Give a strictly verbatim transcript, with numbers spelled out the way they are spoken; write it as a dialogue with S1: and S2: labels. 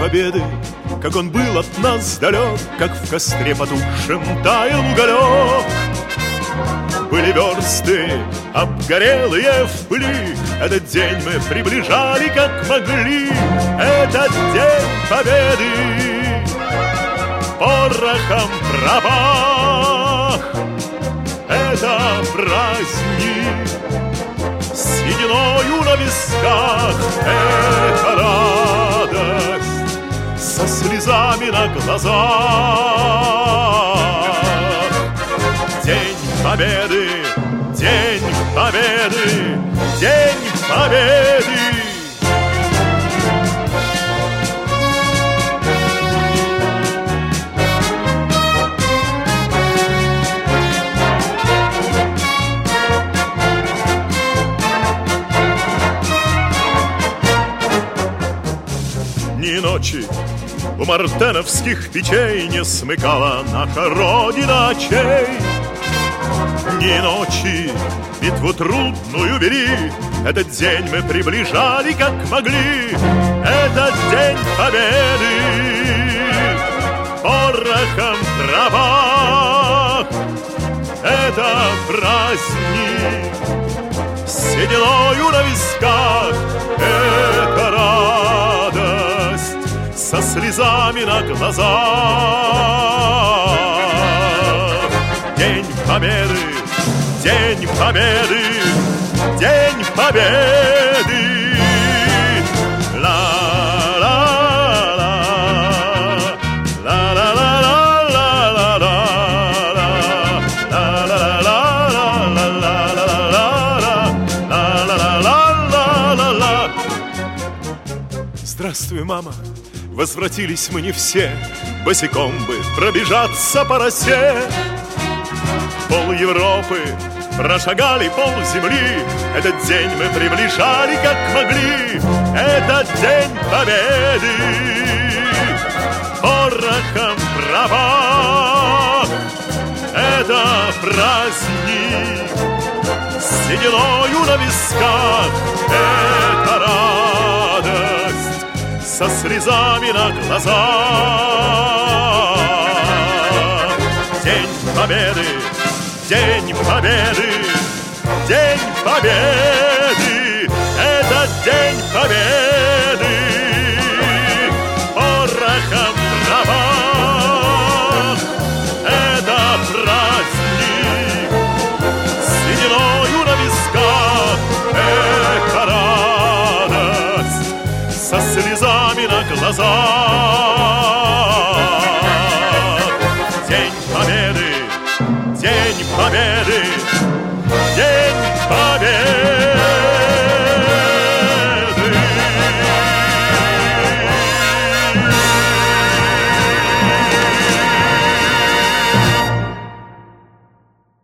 S1: победы, как он был от нас далек, как в костре потухшем таял уголек. Были версты обгорелые в пыли, этот день мы приближали как могли. Этот день победы порохом пропах. Это праздник с сединою на висках. Это радость со слезами на глазах. День победы, день победы, день победы. Ни ночи у мартеновских печей не смыкала наша Родина очей. Ни ночи битву трудную вели, этот день мы приближали как могли. Этот день победы порохом пропах. Это праздник с сединою на висках. Это радость со слезами на глазах. День победы, день победы, день победы. Здравствуй, мама, возвратились мы не все, босиком бы пробежаться по росе. Пол Европы прошагали, пол земли, этот день мы приближали как могли. Этот день победы порохом пропах. Это праздник с сединою на висках. Это радость со слезами на глазах. День победы, день победы, день победы. Это день победы порохом пропах. Это праздник с сединою на висках. Это радость со слезами на глазах.